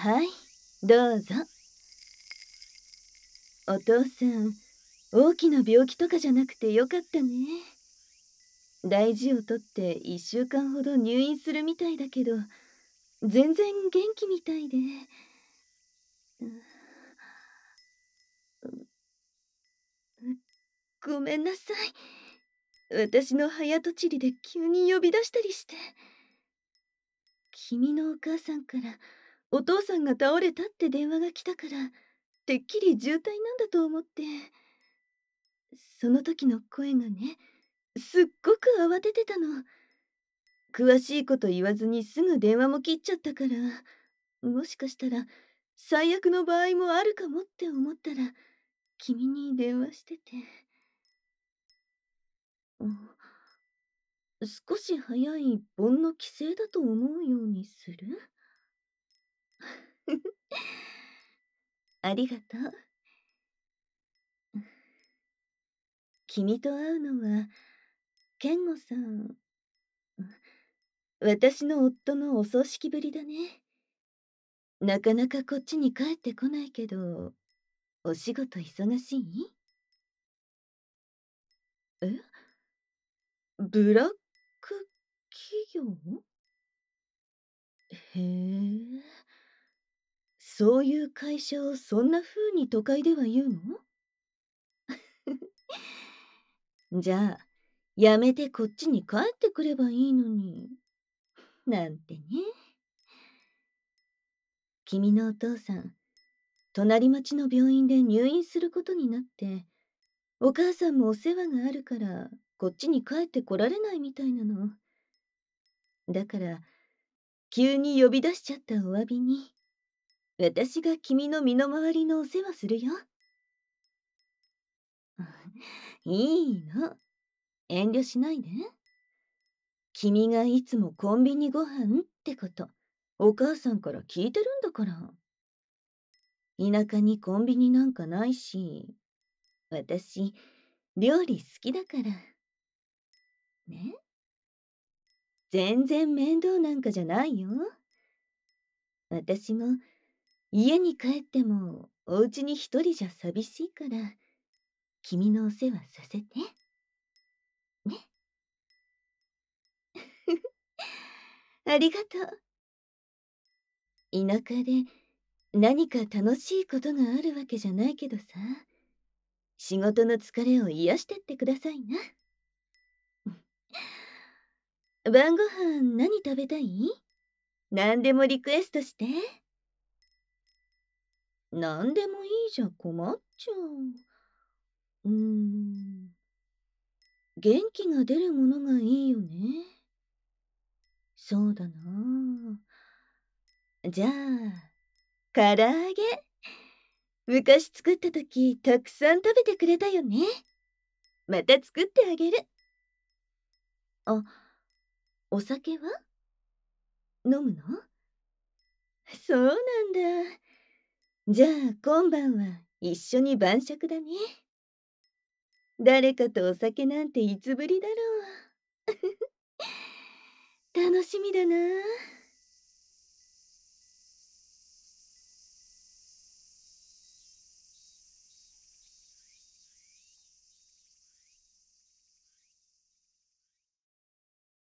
はい、どうぞ。お父さん、大きな病気とかじゃなくてよかったね。大事をとって1週間ほど入院するみたいだけど、全然元気みたいで。うん、ごめんなさい。私の早とちりで急に呼び出したりして。君のお母さんからお父さんが倒れたって電話が来たから、てっきり重体なんだと思って。その時の声がね、すっごく慌ててたの。詳しいこと言わずにすぐ電話も切っちゃったから、もしかしたら最悪の場合もあるかもって思ったら、君に電話してて。うん、少し早い盆の帰省だと思うようにする。ありがとう。君と会うのは、健吾さん、私の夫のお葬式ぶりだね。なかなかこっちに帰ってこないけど、お仕事忙しい？え、ブラック企業？へえ、そういう会社をそんな風に都会では言うの？じゃあ、やめてこっちに帰ってくればいいのに。なんてね。君のお父さん、隣町の病院で入院することになって、お母さんもお世話があるから、こっちに帰ってこられないみたいなの。だから、急に呼び出しちゃったお詫びに、私が君の身の回りのお世話するよ。いいの。遠慮しないで。君がいつもコンビニご飯ってこと、お母さんから聞いてるんだから。田舎にコンビニなんかないし、私、料理好きだから。ね。全然面倒なんかじゃないよ。私も家に帰ってもお家に一人じゃ寂しいから、君のお世話させて。ね。ありがとう。田舎で何か楽しいことがあるわけじゃないけどさ、仕事の疲れを癒してってくださいな。晩ご飯何食べたい？何でもリクエストして。何でもいいじゃ困っちゃう。元気が出るものがいいよね。そうだな。じゃあ、唐揚げ。昔作った時たくさん食べてくれたよね。また作ってあげる。あ、お酒は飲むの？そうなんだ。じゃあ今晩は一緒に晩酌だね。誰かとお酒なんていつぶりだろう。楽しみだな。